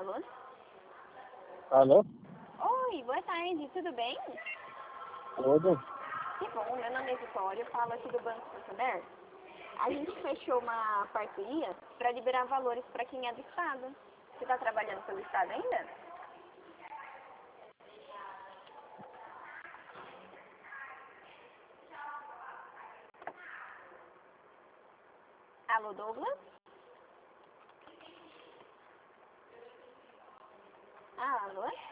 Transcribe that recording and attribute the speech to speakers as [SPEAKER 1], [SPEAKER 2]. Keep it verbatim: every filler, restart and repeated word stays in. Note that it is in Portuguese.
[SPEAKER 1] Alô?
[SPEAKER 2] Alô?
[SPEAKER 1] Oi, boa tarde, tudo bem?
[SPEAKER 2] Tudo?
[SPEAKER 1] Que bom, meu nome é Vitória, eu falo aqui do Banco Santander. A gente fechou uma parceria para liberar valores para quem é do Estado. Você está trabalhando pelo Estado ainda? Alô, Douglas? Ah, alô?